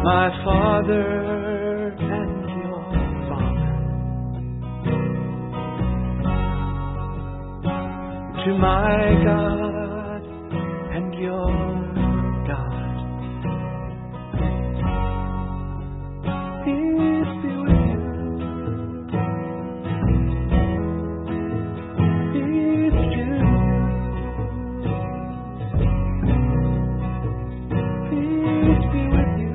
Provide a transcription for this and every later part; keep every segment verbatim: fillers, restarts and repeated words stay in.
my Father and your Father, to my God and your God. Peace be with you. Peace to you. Peace be with you.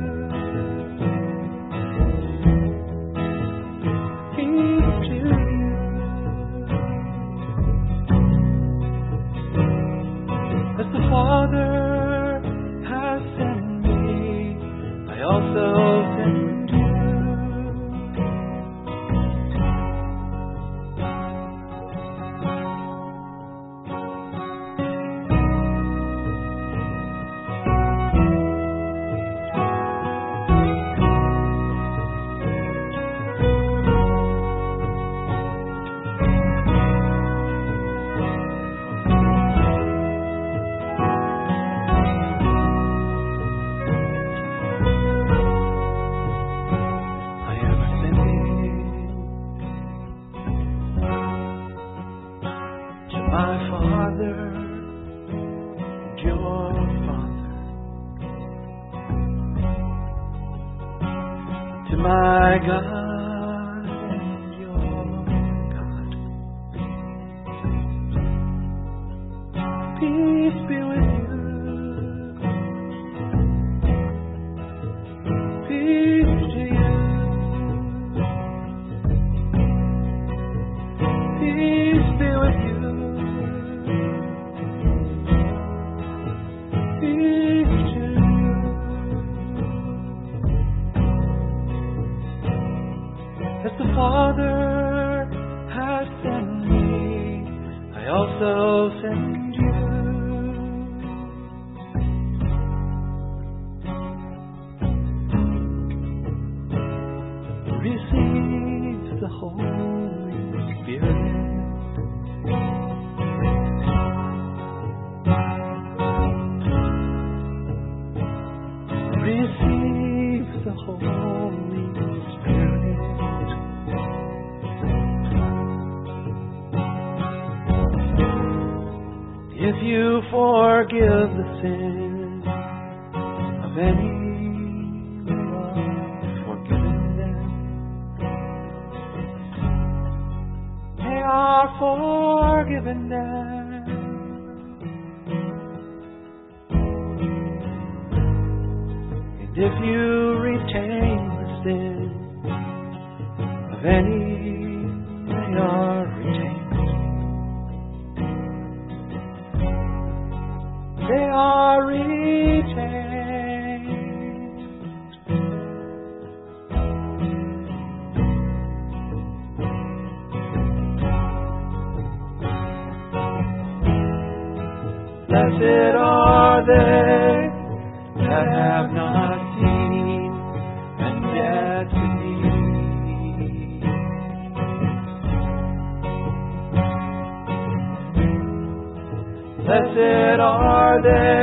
Father has sent me, I also send you. My Father and your Father, to my God and your God. Peace be with you. Peace to you. Peace be with you. As the Father has sent me, I also send you. Receive the Holy Spirit. Receive the Holy Spirit. If you forgive the sins of any, you are forgiven them. They are forgiven them. And if you retain the sin of any, they are retained. They are retained. Blessed are they that have not seen and yet believe. Blessed are they